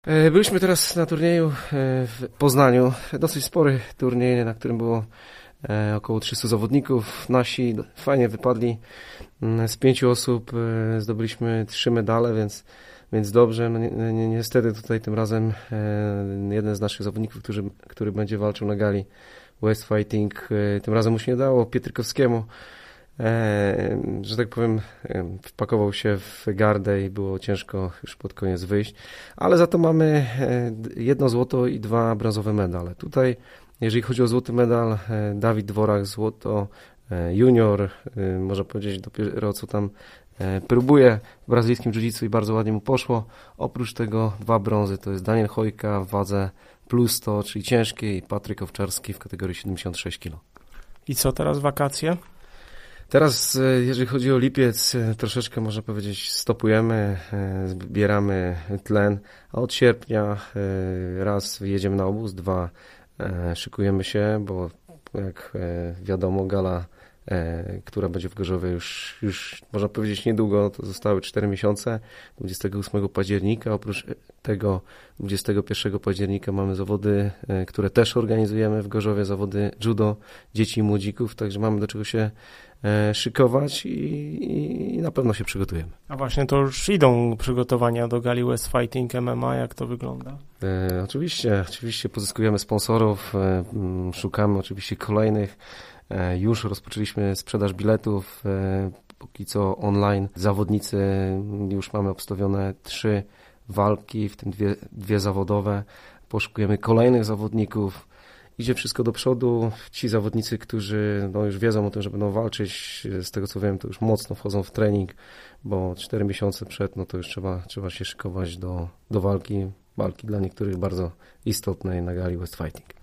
Byliśmy teraz na turnieju w Poznaniu. Dosyć spory turniej, na którym było około 300 zawodników. Nasi fajnie wypadli. Z 5 osób zdobyliśmy 3 medale, więc dobrze. No, niestety tutaj tym razem jeden z naszych zawodników, który będzie walczył na gali West Fighting, tym razem mu się nie dało, Pietrykowskiemu. Że tak powiem, wpakował się w gardę i było ciężko już pod koniec wyjść, ale za to mamy 1 złoto i 2 brązowe medale. Tutaj, jeżeli chodzi o złoty medal, Dawid Dworak, złoto junior, można powiedzieć dopiero co tam próbuje w brazylijskim jiu-jitsu i bardzo ładnie mu poszło. Oprócz tego 2 brązy, to jest Daniel Chojka w wadze plus 100, czyli ciężkiej, i Patryk Owczarski w kategorii 76 kg. I co teraz, wakacje? Teraz, jeżeli chodzi o lipiec, troszeczkę można powiedzieć stopujemy, zbieramy tlen, a od sierpnia raz jedziemy na obóz, 2 szykujemy się, bo jak wiadomo gala, która będzie w Gorzowie już można powiedzieć niedługo, to zostały 4 miesiące, 28 października, oprócz tego 21 października mamy zawody, które też organizujemy w Gorzowie, zawody judo dzieci i młodzików, także mamy do czego się szykować i na pewno się przygotujemy. A właśnie, to już idą przygotowania do gali West Fighting MMA, jak to wygląda? Oczywiście pozyskujemy sponsorów, szukamy oczywiście kolejnych. Już rozpoczęliśmy sprzedaż biletów, póki co online. Zawodnicy, już mamy obstawione 3 walki, w tym 2 zawodowe. Poszukujemy kolejnych zawodników. Idzie wszystko do przodu. Ci zawodnicy, którzy już wiedzą o tym, że będą walczyć, z tego co wiem, to już mocno wchodzą w trening, bo 4 miesiące przed, to już trzeba się szykować do walki dla niektórych bardzo istotnej na gali West Fighting.